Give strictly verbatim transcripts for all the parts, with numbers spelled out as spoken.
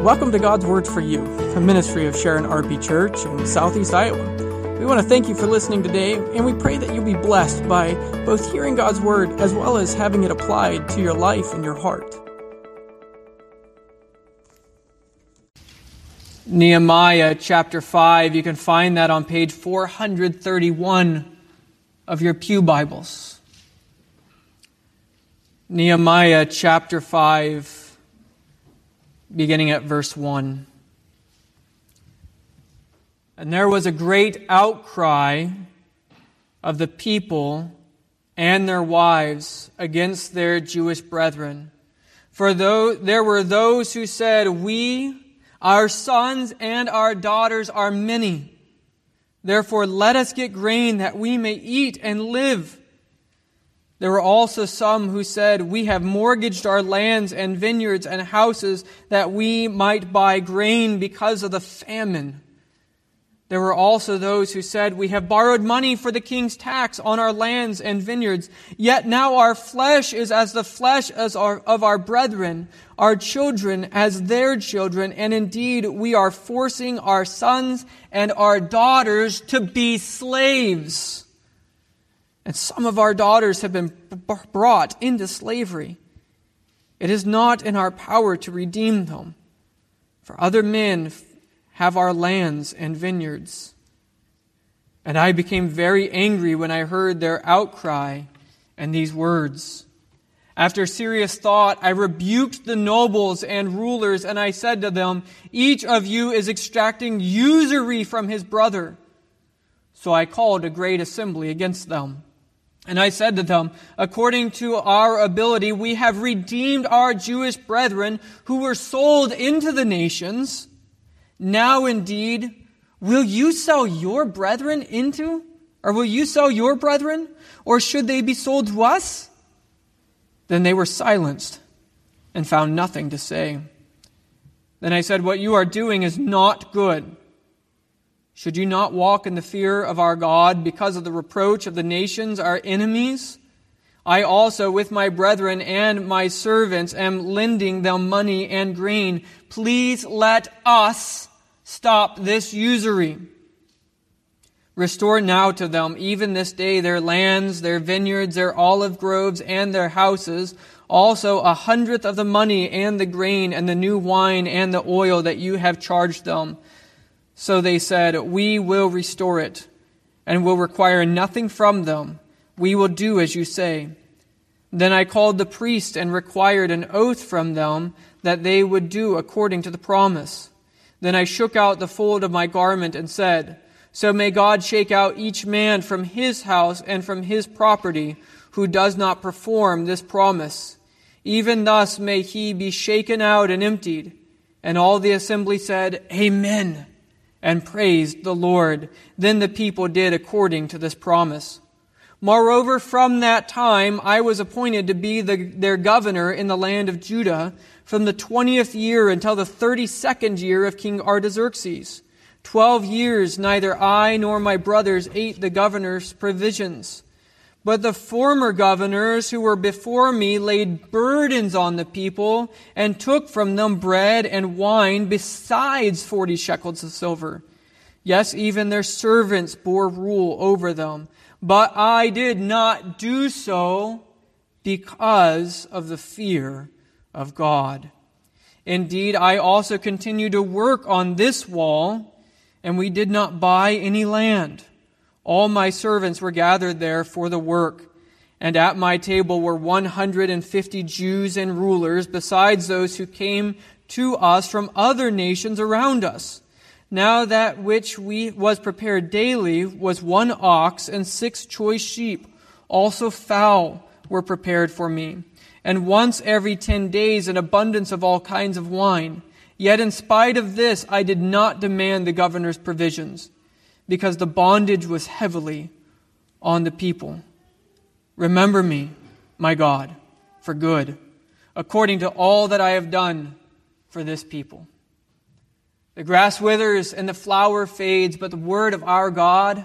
Welcome to God's Word for You, a ministry of Sharon R P Church in Southeast Iowa. We want to thank you for listening today, and we pray that you'll be blessed by both hearing God's Word as well as having it applied to your life and your heart. Nehemiah chapter five, you can find that on page four hundred thirty-one of your pew Bibles. Nehemiah chapter five, beginning at verse one. And there was a great outcry of the people and their wives against their Jewish brethren. For though there were those who said, "We, our sons and our daughters are many. Therefore let us get grain that we may eat and live." There were also some who said, "We have mortgaged our lands and vineyards and houses that we might buy grain because of the famine." There were also those who said, "We have borrowed money for the king's tax on our lands and vineyards. Yet now our flesh is as the flesh as our, of our brethren, our children as their children, and indeed we are forcing our sons and our daughters to be slaves. And some of our daughters have been brought into slavery. It is not in our power to redeem them, for other men have our lands and vineyards." And I became very angry when I heard their outcry and these words. After serious thought, I rebuked the nobles and rulers, and I said to them, "Each of you is extracting usury from his brother." So I called a great assembly against them. And I said to them, "According to our ability, we have redeemed our Jewish brethren who were sold into the nations. Now indeed, will you sell your brethren into, or will you sell your brethren, or should they be sold to us?" Then they were silenced and found nothing to say. Then I said, "What you are doing is not good. Should you not walk in the fear of our God because of the reproach of the nations, our enemies? I also, with my brethren and my servants, am lending them money and grain. Please let us stop this usury. Restore now to them, even this day, their lands, their vineyards, their olive groves, and their houses, also a hundredth of the money and the grain and the new wine and the oil that you have charged them." So they said, "We will restore it and will require nothing from them. We will do as you say." Then I called the priest and required an oath from them that they would do according to the promise. Then I shook out the fold of my garment and said, "So may God shake out each man from his house and from his property who does not perform this promise. Even thus may he be shaken out and emptied." And all the assembly said, "Amen," and praised the Lord. Then the people did according to this promise. Moreover, from that time I was appointed to be the, their governor in the land of Judah from the twentieth year until the thirty-second year of King Artaxerxes. Twelve years neither I nor my brothers ate the governor's provisions. But the former governors who were before me laid burdens on the people and took from them bread and wine besides forty shekels of silver. Yes, even their servants bore rule over them. But I did not do so because of the fear of God. Indeed, I also continued to work on this wall, and we did not buy any land. All my servants were gathered there for the work, and at my table were one hundred fifty Jews and rulers, besides those who came to us from other nations around us. Now that which we was prepared daily was one ox and six choice sheep. Also fowl were prepared for me, and once every ten days an abundance of all kinds of wine. Yet in spite of this I did not demand the governor's provisions, because the bondage was heavily on the people. Remember me, my God, for good, according to all that I have done for this people. The grass withers and the flower fades, but the word of our God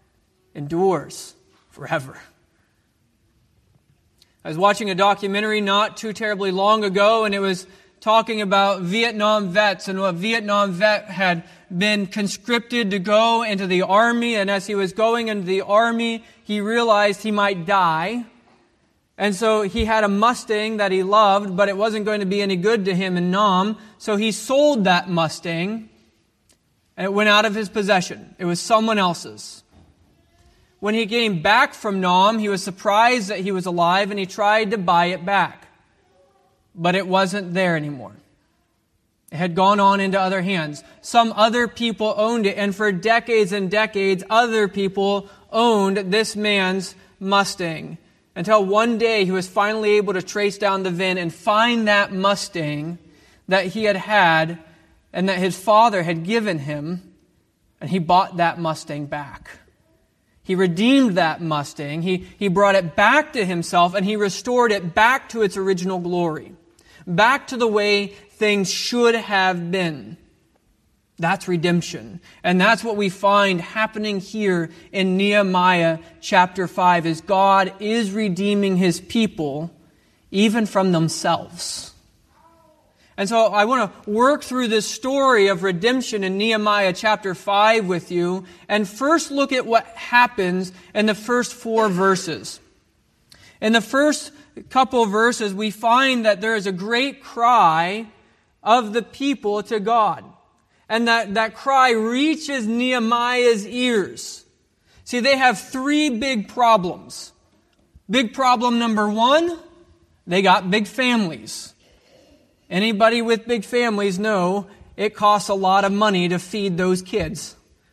endures forever. I was watching a documentary not too terribly long ago, and it was talking about Vietnam vets and what Vietnam vet had been conscripted to go into the army. And as he was going into the army, he realized he might die. And so he had a Mustang that he loved, but it wasn't going to be any good to him in Nam. So he sold that Mustang, and it went out of his possession. It was someone else's. When he came back from Nam, he was surprised that he was alive, and he tried to buy it back. But it wasn't there anymore. It had gone on into other hands. Some other people owned it, and for decades and decades, other people owned this man's Mustang. Until one day he was finally able to trace down the V I N and find that Mustang that he had had and that his father had given him, and he bought that Mustang back. He redeemed that Mustang, he, he brought it back to himself, and he restored it back to its original glory, back to the way things should have been. That's redemption. And that's what we find happening here in Nehemiah chapter five, is God is redeeming His people even from themselves. And so I want to work through this story of redemption in Nehemiah chapter five with you, and first look at what happens in the first four verses. In the first couple of verses, we find that there is a great cry of the people to God. And that, that cry reaches Nehemiah's ears. See, they have three big problems. Big problem number one, they got big families. Anybody with big families know it costs a lot of money to feed those kids.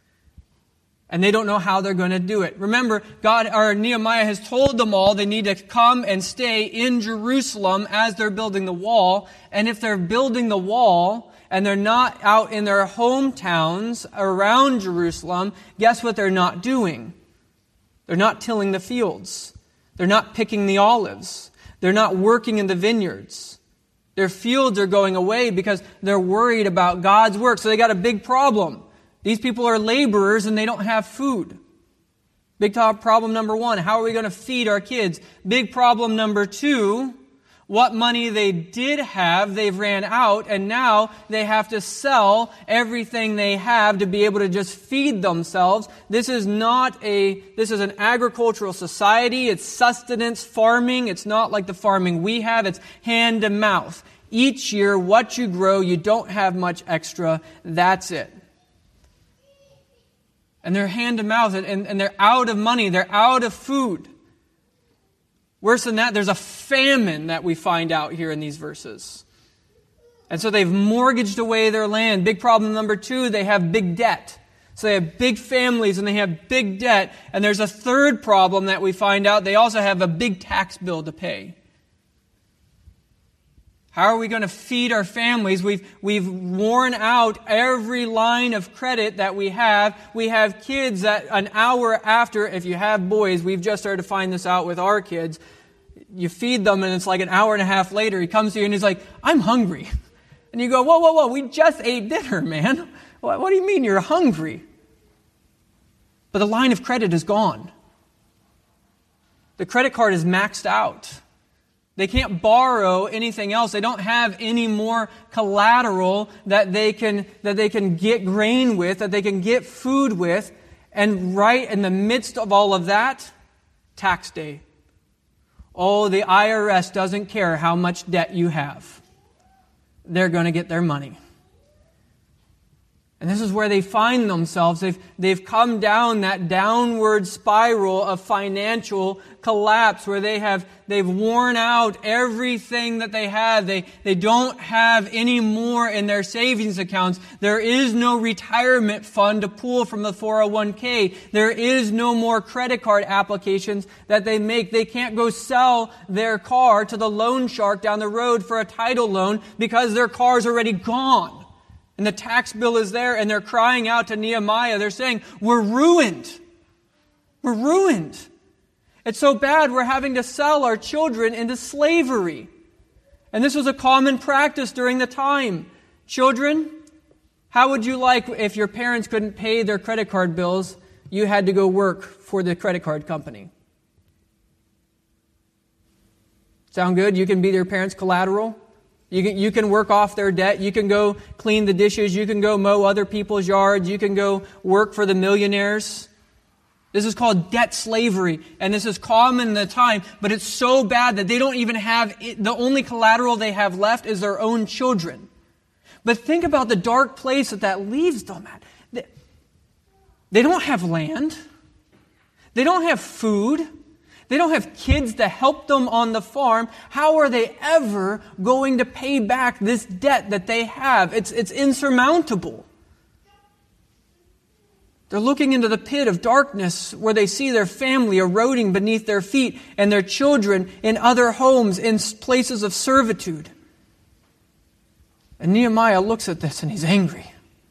And they don't know how they're going to do it. Remember, God or Nehemiah has told them all they need to come and stay in Jerusalem as they're building the wall. And if they're building the wall and they're not out in their hometowns around Jerusalem, guess what they're not doing? They're not tilling the fields. They're not picking the olives. They're not working in the vineyards. Their fields are going away because they're worried about God's work. So they got a big problem. These people are laborers and they don't have food. Big problem number one, how are we going to feed our kids? Big problem number two, what money they did have, they've ran out, and now they have to sell everything they have to be able to just feed themselves. This is not a, this is an agricultural society. It's sustenance farming. It's not like the farming we have. It's hand to mouth. Each year, what you grow, you don't have much extra. That's it. And they're hand to mouth, and, and they're out of money. They're out of food. Worse than that, there's a famine that we find out here in these verses. And so they've mortgaged away their land. Big problem number two, they have big debt. So they have big families and they have big debt. And there's a third problem that we find out. They also have a big tax bill to pay. How are we going to feed our families? We've, we've worn out every line of credit that we have. We have kids that an hour after, if you have boys, we've just started to find this out with our kids. You feed them and it's like an hour and a half later, he comes to you and he's like, I'm hungry. And you go, whoa, whoa, whoa, we just ate dinner, man. What, what do you mean you're hungry? But the line of credit is gone. The credit card is maxed out. They can't borrow anything else. They don't have any more collateral that they can that they can get grain with, that they can get food with. And right in the midst of all of that, tax day. Oh, the I R S doesn't care how much debt you have. They're going to get their money. And this is where they find themselves. They've, they've come down that downward spiral of financial collapse where they have, they've worn out everything that they have. They, they don't have any more in their savings accounts. There is no retirement fund to pull from the four oh one k. There is no more credit card applications that they make. They can't go sell their car to the loan shark down the road for a title loan because their car's already gone. And the tax bill is there, and they're crying out to Nehemiah. They're saying, we're ruined. We're ruined. It's so bad we're having to sell our children into slavery. And this was a common practice during the time. Children, how would you like if your parents couldn't pay their credit card bills, you had to go work for the credit card company? Sound good? You can be their parents' collateral? You can, you can work off their debt. You can go clean the dishes. You can go mow other people's yards. You can go work for the millionaires. This is called debt slavery, and this is common in the time, but it's so bad that they don't even have, it, the only collateral they have left is their own children. But think about the dark place that that leaves them at. They, they don't have land. They don't have food. They don't have kids to help them on the farm. How are they ever going to pay back this debt that they have? It's, it's insurmountable. They're looking into the pit of darkness where they see their family eroding beneath their feet and their children in other homes, in places of servitude. And Nehemiah looks at this and he's angry.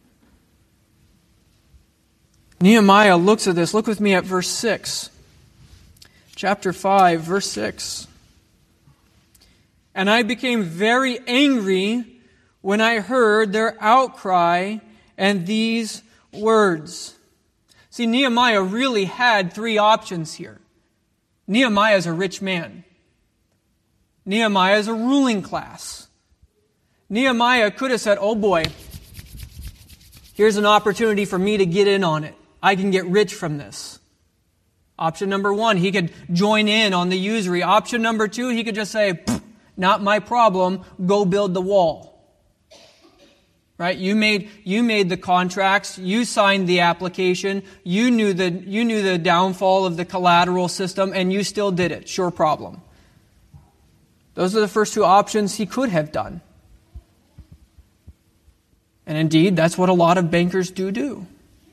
Nehemiah looks at this. Look with me at verse six. Chapter five, verse six. And I became very angry when I heard their outcry and these words. See, Nehemiah really had three options here. Nehemiah is a rich man. Nehemiah is a ruling class. Nehemiah could have said, oh boy, here's an opportunity for me to get in on it. I can get rich from this. Option number one, he could join in on the usury. Option number two, he could just say, not my problem, go build the wall. Right? You made, you made the contracts, you signed the application, you knew the, you knew the downfall of the collateral system, and you still did it. Sure problem. Those are the first two options he could have done. And indeed, that's what a lot of bankers do do.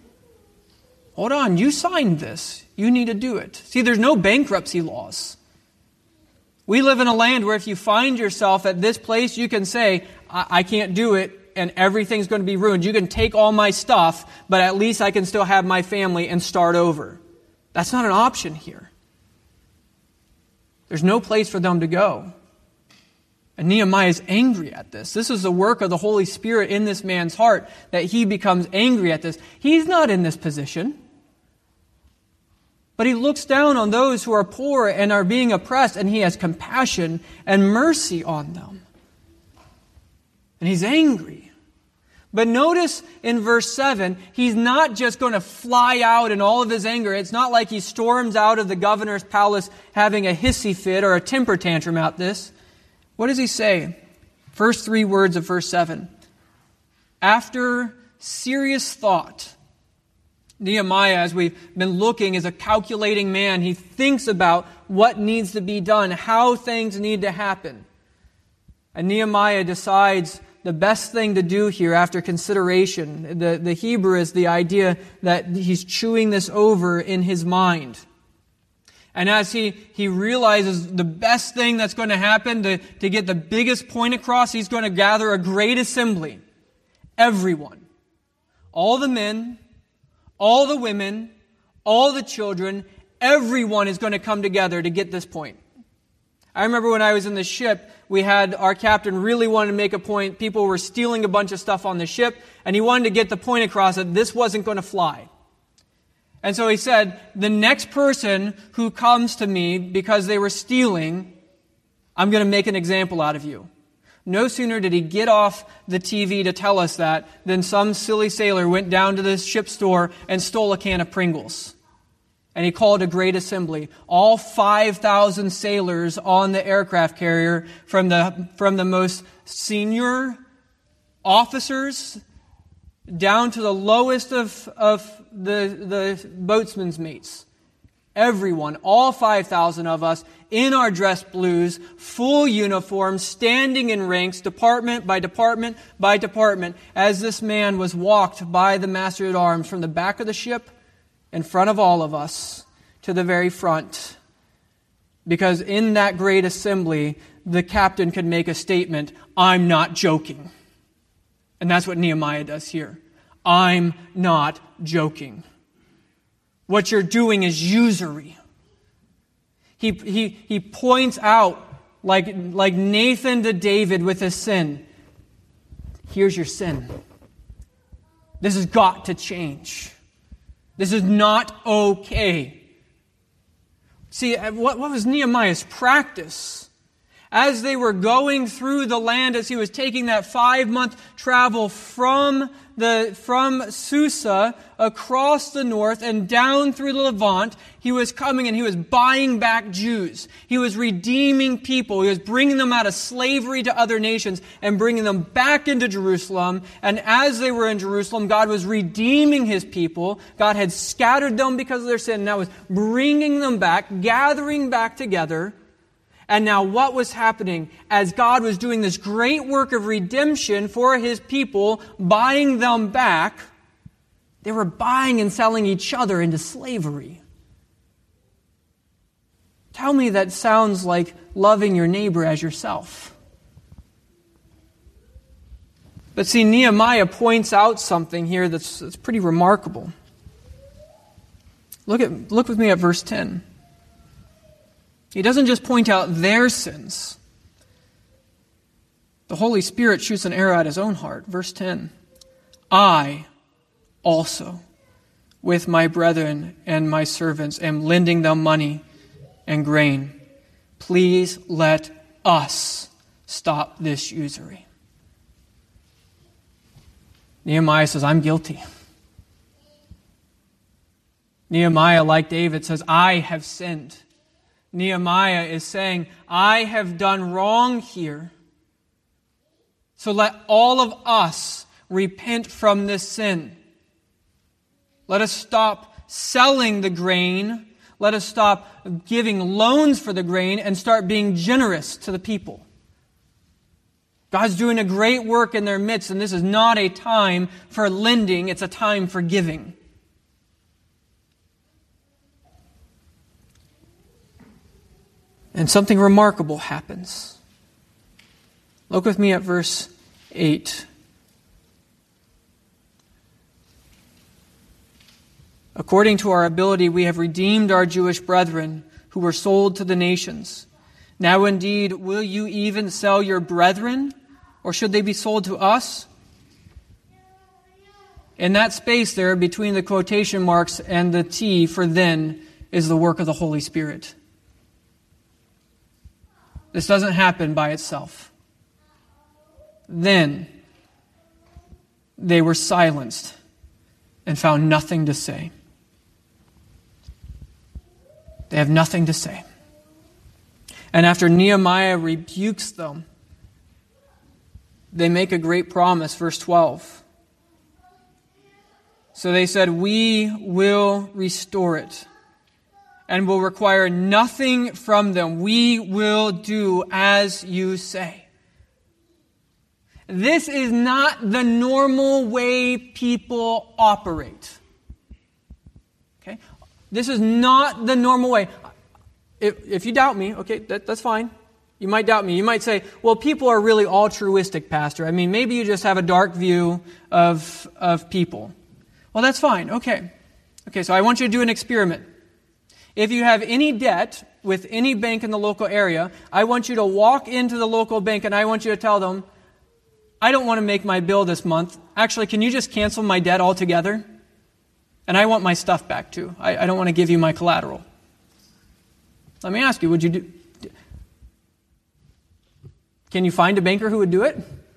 Hold on, you signed this. You need to do it. See, there's no bankruptcy laws. We live in a land where if you find yourself at this place, you can say, I, I can't do it, and everything's going to be ruined. You can take all my stuff, but at least I can still have my family and start over. That's not an option here. There's no place for them to go. And Nehemiah is angry at this. This is the work of the Holy Spirit in this man's heart, that he becomes angry at this. He's not in this position. But he looks down on those who are poor and are being oppressed, and he has compassion and mercy on them. And he's angry. But notice in verse seven, he's not just going to fly out in all of his anger. It's not like he storms out of the governor's palace having a hissy fit or a temper tantrum at this. What does he say? First three words of verse seven. After serious thought, Nehemiah, as we've been looking, is a calculating man. He thinks about what needs to be done, how things need to happen. And Nehemiah decides the best thing to do here after consideration. The, the Hebrew is the idea that he's chewing this over in his mind. And as he, he realizes the best thing that's going to happen to, to get the biggest point across, he's going to gather a great assembly. Everyone. All the men, all the women, all the children, everyone is going to come together to get this point. I remember when I was in the ship, we had our captain really wanted to make a point. People were stealing a bunch of stuff on the ship, and he wanted to get the point across that this wasn't going to fly. And so he said, the next person who comes to me because they were stealing, I'm going to make an example out of you. No sooner did he get off the T V to tell us that than some silly sailor went down to the ship store and stole a can of Pringles. And he called a great assembly. All five thousand sailors on the aircraft carrier, from the, from the most senior officers down to the lowest of, of the, the boatsmen's mates. Everyone, all five thousand of us, in our dress blues, full uniforms, standing in ranks, department by department by department, as this man was walked by the master at arms from the back of the ship in front of all of us to the very front. Because in that great assembly, the captain could make a statement, I'm not joking. And that's what Nehemiah does here. I'm not joking. What you're doing is usury. He, he, he points out, like, like Nathan to David with his sin, here's your sin. This has got to change. This is not okay. See, what, what was Nehemiah's practice? As they were going through the land, as he was taking that five-month travel from the from Susa across the north and down through the Levant, he was coming and he was buying back Jews. He was redeeming people. He was bringing them out of slavery to other nations and bringing them back into Jerusalem. And as they were in Jerusalem, God was redeeming his people. God had scattered them because of their sin, and now was bringing them back, gathering back together. And now what was happening as God was doing this great work of redemption for his people, buying them back? They were buying and selling each other into slavery. Tell me that sounds like loving your neighbor as yourself. But see, Nehemiah points out something here that's, that's pretty remarkable. Look at look with me at verse ten. He doesn't just point out their sins. The Holy Spirit shoots an arrow at his own heart. Verse ten. I also, with my brethren and my servants, am lending them money and grain. Please let us stop this usury. Nehemiah says, I'm guilty. Nehemiah, like David, says, I have sinned. Nehemiah is saying, I have done wrong here. So let all of us repent from this sin. Let us stop selling the grain. Let us stop giving loans for the grain and start being generous to the people. God's doing a great work in their midst, and this is not a time for lending, it's a time for giving. And something remarkable happens. Look with me at verse eight. According to our ability, we have redeemed our Jewish brethren who were sold to the nations. Now indeed, will you even sell your brethren, or should they be sold to us? In that space there, between the quotation marks and the T for then, is the work of the Holy Spirit. This doesn't happen by itself. Then they were silenced and found nothing to say. They have nothing to say. And after Nehemiah rebukes them, they make a great promise, verse twelve. So they said, we will restore it and will require nothing from them. We will do as you say. This is not the normal way people operate. Okay? This is not the normal way. If, if you doubt me, okay, that, that's fine. You might doubt me. You might say, well, people are really altruistic, Pastor. I mean, maybe you just have a dark view of, of people. Well, that's fine. Okay. Okay, so I want you to do an experiment. If you have any debt with any bank in the local area, I want you to walk into the local bank and I want you to tell them, I don't want to make my bill this month. Actually, can you just cancel my debt altogether? And I want my stuff back too. I, I don't want to give you my collateral. Let me ask you, would you do... Can you find a banker who would do it?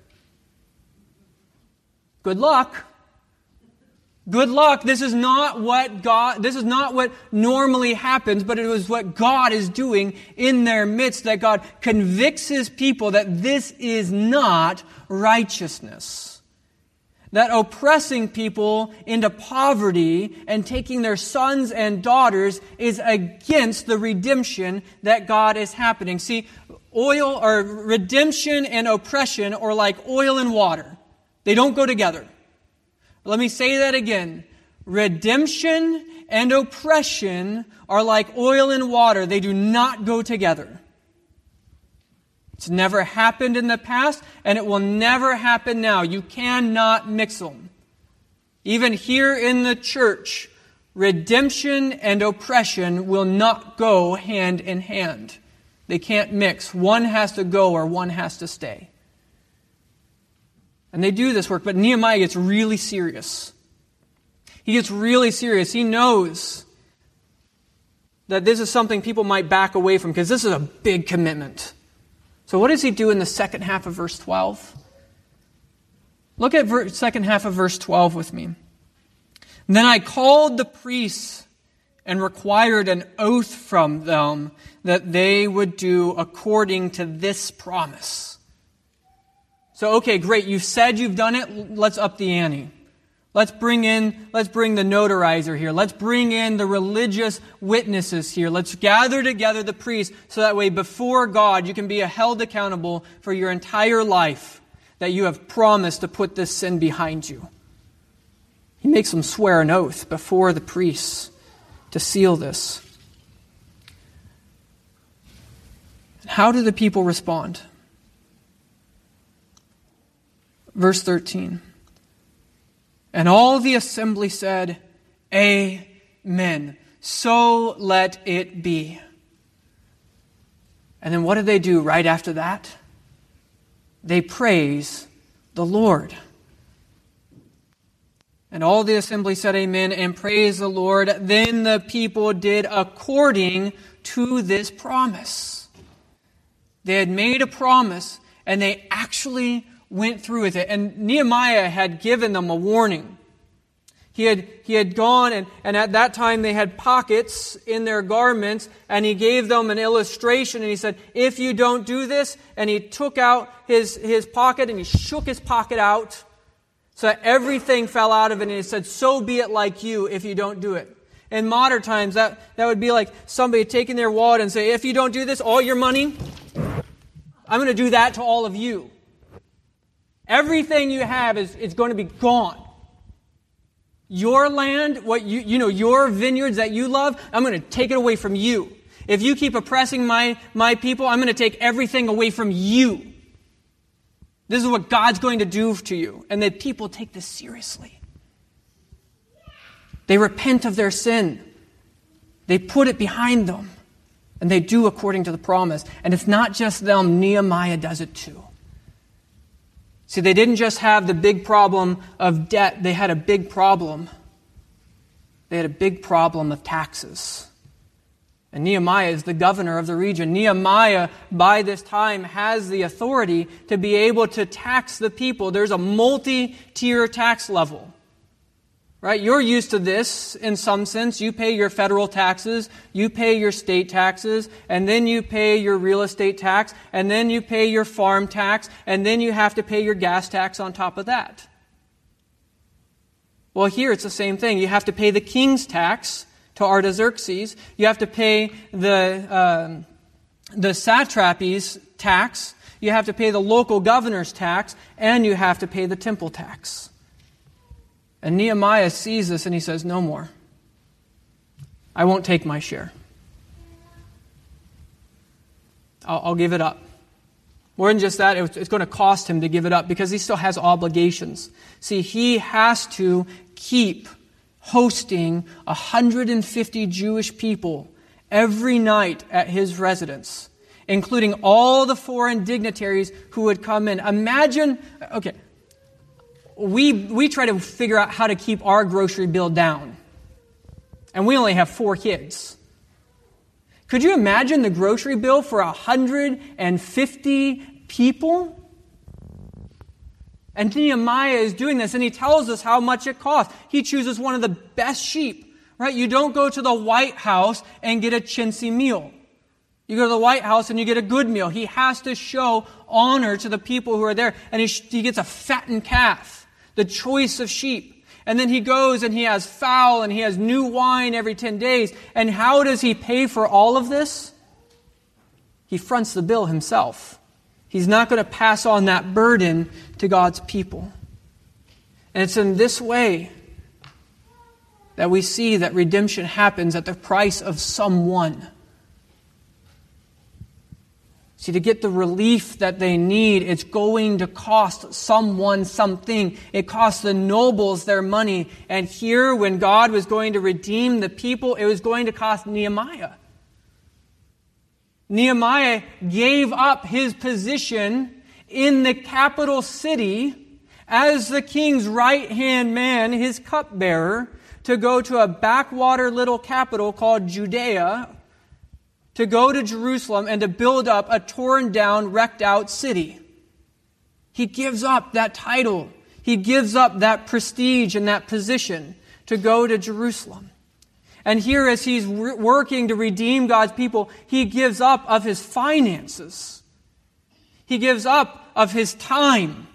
Good luck. Good luck. This is not what God, this is not what normally happens, but it was what God is doing in their midst, that God convicts his people that this is not righteousness. That oppressing people into poverty and taking their sons and daughters is against the redemption that God is happening. See, oil or redemption and oppression are like oil and water. They don't go together. Let me say that again. Redemption and oppression are like oil and water. They do not go together. It's never happened in the past, and it will never happen now. You cannot mix them. Even here in the church, redemption and oppression will not go hand in hand. They can't mix. One has to go or one has to stay. And they do this work, but Nehemiah gets really serious. He gets really serious. He knows that this is something people might back away from because this is a big commitment. So what does he do in the second half of verse twelve? Look at the second half of verse twelve with me. Then I called the priests and required an oath from them that they would do according to this promise. So, okay, great. You've said you've done it. Let's up the ante. Let's bring in, let's bring the notarizer here. Let's bring in the religious witnesses here. Let's gather together the priests so that way before God you can be held accountable for your entire life that you have promised to put this sin behind you. He makes them swear an oath before the priests to seal this. How do the people respond? Verse thirteen. And all the assembly said, Amen. So let it be. And then what do they do right after that? They praise the Lord. And all the assembly said amen and praised the Lord. Then the people did according to this promise. They had made a promise and they actually went through with it. And Nehemiah had given them a warning. He had, he had gone and, and at that time they had pockets in their garments and he gave them an illustration and he said, if you don't do this, and he took out his, his pocket and he shook his pocket out so that everything fell out of it and he said, so be it like you if you don't do it. In modern times, that, that would be like somebody taking their wallet and say, if you don't do this, all your money, I'm going to do that to all of you. Everything you have is, is going to be gone. Your land, what you, you know, your vineyards that you love, I'm going to take it away from you. If you keep oppressing my, my people, I'm going to take everything away from you. This is what God's going to do to you. And the people take this seriously. They repent of their sin. They put it behind them. And they do according to the promise. And it's not just them. Nehemiah does it too. See, they didn't just have the big problem of debt. They had a big problem. They had a big problem of taxes. And Nehemiah is the governor of the region. Nehemiah, by this time, has the authority to be able to tax the people. There's a multi-tier tax level. Right? You're used to this in some sense. You pay your federal taxes, you pay your state taxes, and then you pay your real estate tax, and then you pay your farm tax, and then you have to pay your gas tax on top of that. Well, here it's the same thing. You have to pay the king's tax to Artaxerxes. You have to pay the uh, the satrapy's tax. You have to pay the local governor's tax, and you have to pay the temple tax. And Nehemiah sees this and he says, no more. I won't take my share. I'll, I'll give it up. More than just that, it's going to cost him to give it up because he still has obligations. See, he has to keep hosting one hundred fifty Jewish people every night at his residence, including all the foreign dignitaries who would come in. Imagine, okay, We we try to figure out how to keep our grocery bill down. And we only have four kids. Could you imagine the grocery bill for one hundred fifty people? And Nehemiah is doing this, and he tells us how much it costs. He chooses one of the best sheep, right? You don't go to the White House and get a chintzy meal. You go to the White House and you get a good meal. He has to show honor to the people who are there. And he, he gets a fattened calf, the choice of sheep. And then he goes and he has fowl and he has new wine every ten days. And how does he pay for all of this? He fronts the bill himself. He's not going to pass on that burden to God's people. And it's in this way that we see that redemption happens at the price of someone. See, to get the relief that they need, it's going to cost someone something. It costs the nobles their money. And here, when God was going to redeem the people, it was going to cost Nehemiah. Nehemiah gave up his position in the capital city as the king's right-hand man, his cupbearer, to go to a backwater little capital called Judea, to go to Jerusalem and to build up a torn down, wrecked out city. He gives up that title. He gives up that prestige and that position to go to Jerusalem. And here, as he's re- working to redeem God's people, he gives up of his finances. He gives up of his time.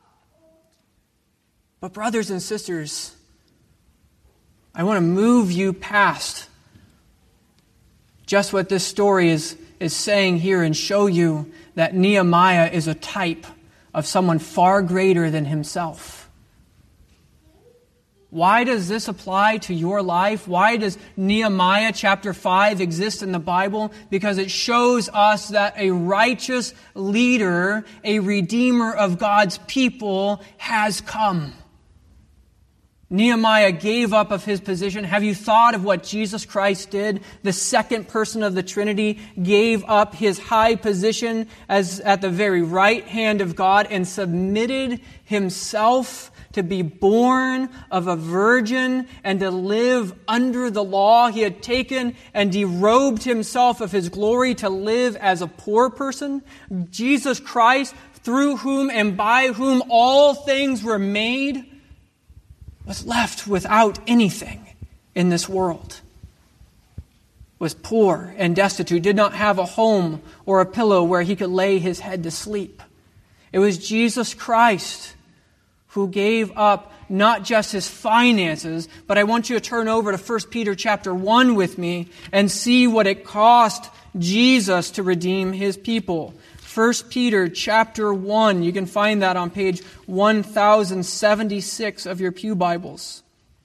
But brothers and sisters, I want to move you past just what this story is, is saying here and show you that Nehemiah is a type of someone far greater than himself. Why does this apply to your life? Why does Nehemiah chapter five exist in the Bible? Because it shows us that a righteous leader, a redeemer of God's people, has come. Nehemiah gave up of his position. Have you thought of what Jesus Christ did? The second person of the Trinity gave up his high position as at the very right hand of God and submitted himself to be born of a virgin and to live under the law. He had taken and derobed himself of his glory to live as a poor person. Jesus Christ, through whom and by whom all things were made, was left without anything in this world. Was poor and destitute, did not have a home or a pillow where he could lay his head to sleep. It was Jesus Christ who gave up not just his finances, but I want you to turn over to First Peter chapter one with me and see what it cost Jesus to redeem his people. First Peter chapter one, you can find that on page one thousand seventy-six of your pew Bibles.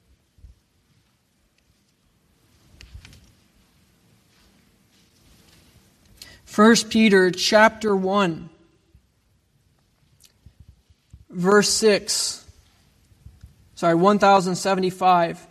First Peter chapter one. Verse six, sorry, one thousand seventy-five.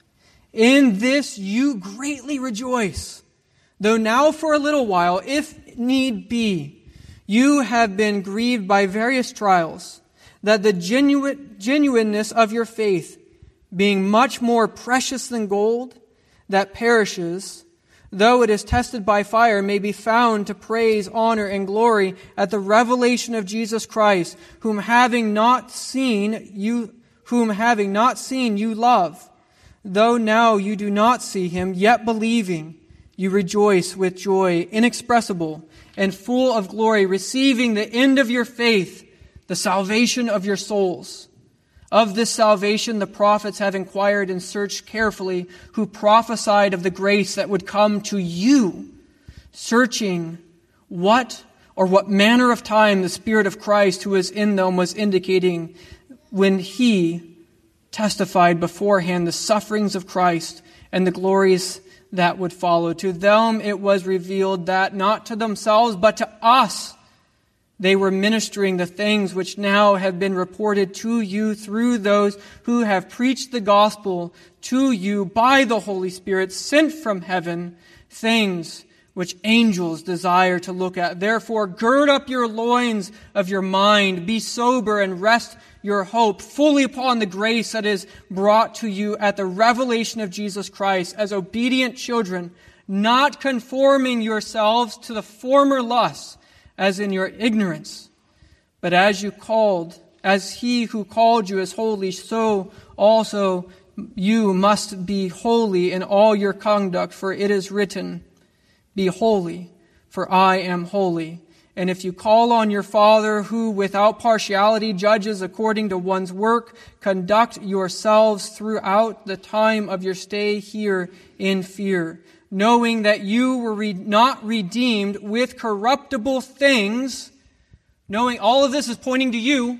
In this you greatly rejoice, though now for a little while, if need be, you have been grieved by various trials, that the genuine, genuineness of your faith, being much more precious than gold that perishes, though it is tested by fire, may be found to praise, honor, and glory at the revelation of Jesus Christ, whom having not seen you, whom having not seen you love, though now you do not see him, yet believing, you rejoice with joy inexpressible and full of glory, receiving the end of your faith, the salvation of your souls. Of this salvation the prophets have inquired and searched carefully, who prophesied of the grace that would come to you, searching what or what manner of time the Spirit of Christ who is in them was indicating when he testified beforehand the sufferings of Christ and the glories that would follow. To them it was revealed that not to themselves but to us they were ministering the things which now have been reported to you through those who have preached the gospel to you by the Holy Spirit sent from heaven, things which angels desire to look at. Therefore, gird up your loins of your mind, be sober, and rest your hope fully upon the grace that is brought to you at the revelation of Jesus Christ, as obedient children, not conforming yourselves to the former lusts, as in your ignorance. But as you called, as he who called you is holy, so also you must be holy in all your conduct, for it is written, be holy, for I am holy. And if you call on your Father, who without partiality judges according to one's work, conduct yourselves throughout the time of your stay here in fear, knowing that you were re- not redeemed with corruptible things, knowing all of this is pointing to you.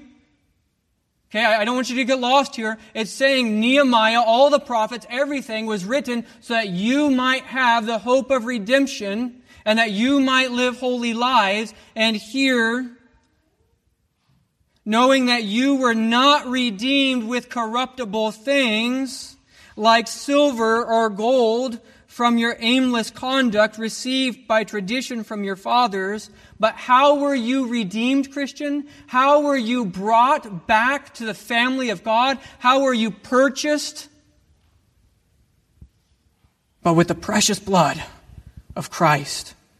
Okay, I, I don't want you to get lost here. It's saying Nehemiah, all the prophets, everything was written so that you might have the hope of redemption and that you might live holy lives. And here, knowing that you were not redeemed with corruptible things like silver or gold, from your aimless conduct received by tradition from your fathers. But how were you redeemed, Christian? How were you brought back to the family of God? How were you purchased? But with the precious blood of Christ.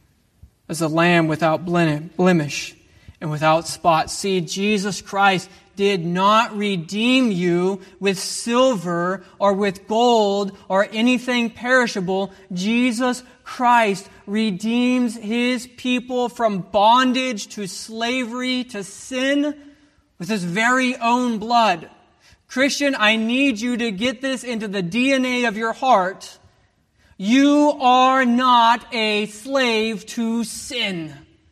as a lamb without blemish and without spot. See, Jesus Christ did not redeem you with silver or with gold or anything perishable. Jesus Christ redeems his people from bondage to slavery to sin with his very own blood. Christian, I need you to get this into the D N A of your heart. You are not a slave to sin.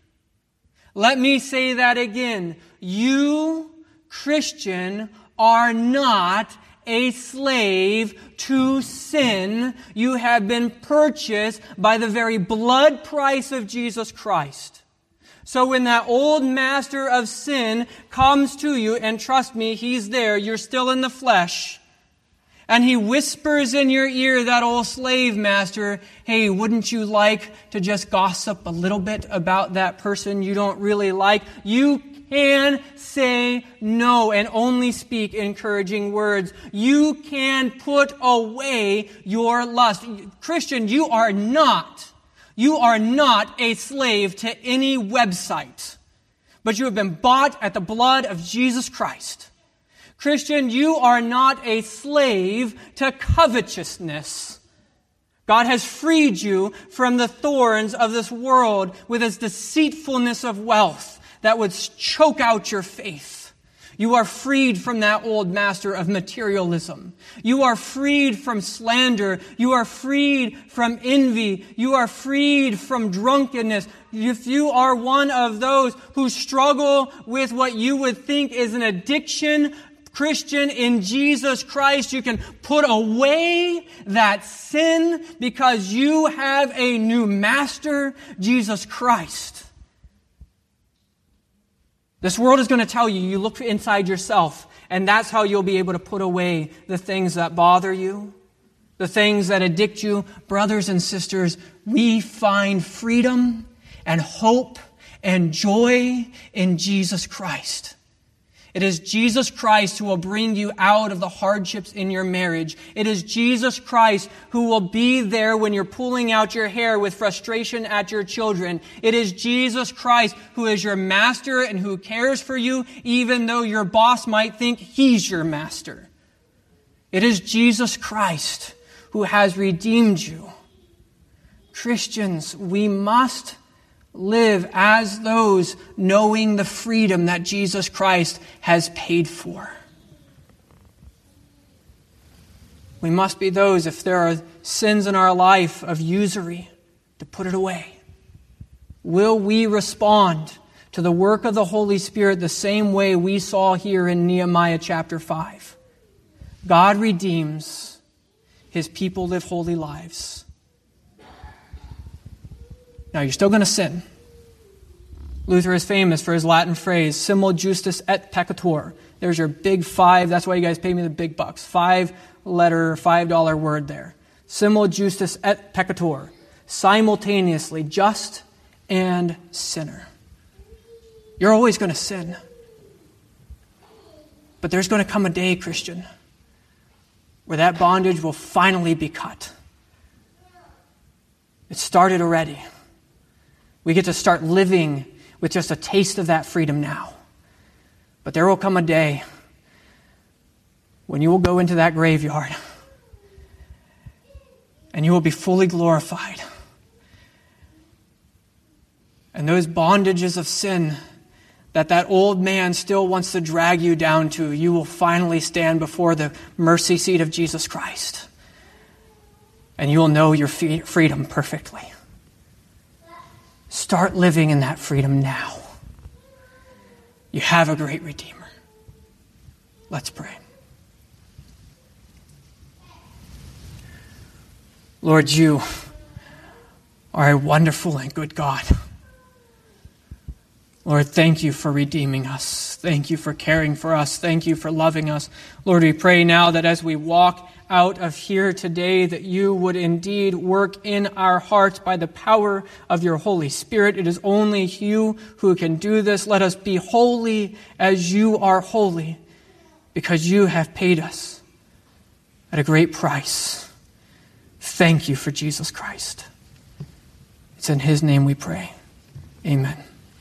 Let me say that again. You, Christian, are not a slave to sin. You have been purchased by the very blood price of Jesus Christ. So when that old master of sin comes to you, and trust me, he's there, you're still in the flesh, and he whispers in your ear, that old slave master, hey, wouldn't you like to just gossip a little bit about that person you don't really like? You can say no and only speak encouraging words. You can put away your lust. Christian, you are not, you are not a slave to any website, but you have been bought at the blood of Jesus Christ. Christian, you are not a slave to covetousness. God has freed you from the thorns of this world with its deceitfulness of wealth that would choke out your faith. You are freed from that old master of materialism. You are freed from slander. You are freed from envy. You are freed from drunkenness. If you are one of those who struggle with what you would think is an addiction, Christian, in Jesus Christ, you can put away that sin because you have a new master, Jesus Christ. This world is going to tell you, you look inside yourself, and that's how you'll be able to put away the things that bother you, the things that addict you. Brothers and sisters, we find freedom and hope and joy in Jesus Christ. It is Jesus Christ who will bring you out of the hardships in your marriage. It is Jesus Christ who will be there when you're pulling out your hair with frustration at your children. It is Jesus Christ who is your master and who cares for you, even though your boss might think he's your master. It is Jesus Christ who has redeemed you. Christians, we must live as those knowing the freedom that Jesus Christ has paid for. We must be those, if there are sins in our life of usury, to put it away. Will we respond to the work of the Holy Spirit the same way we saw here in Nehemiah chapter five? God redeems. His people live holy lives. Now, you're still going to sin. Luther is famous for his Latin phrase, simul justus et peccator. There's your big five. That's why you guys pay me the big bucks. Five-letter, five-dollar word there. Simul justus et peccator. Simultaneously, just and sinner. You're always going to sin. But there's going to come a day, Christian, where that bondage will finally be cut. It started already. We get to start living with just a taste of that freedom now. But there will come a day when you will go into that graveyard and you will be fully glorified. And those bondages of sin that that old man still wants to drag you down to, you will finally stand before the mercy seat of Jesus Christ. And you will know your freedom perfectly. Start living in that freedom now. You have a great Redeemer. Let's pray. Lord, you are a wonderful and good God. Lord, thank you for redeeming us. Thank you for caring for us. Thank you for loving us. Lord, we pray now that as we walk out of here today, that you would indeed work in our hearts by the power of your Holy Spirit. It is only you who can do this. Let us be holy as you are holy, because you have paid us at a great price. Thank you for Jesus Christ. It's in his name we pray. Amen.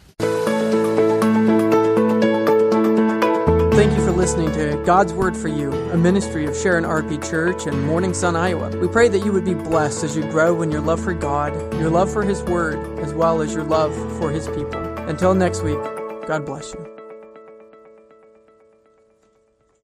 Thank you for listening to God's Word for You, a ministry of Sharon R P Church in Morning Sun, Iowa. We pray that you would be blessed as you grow in your love for God, your love for His Word, as well as your love for His people. Until next week, God bless you.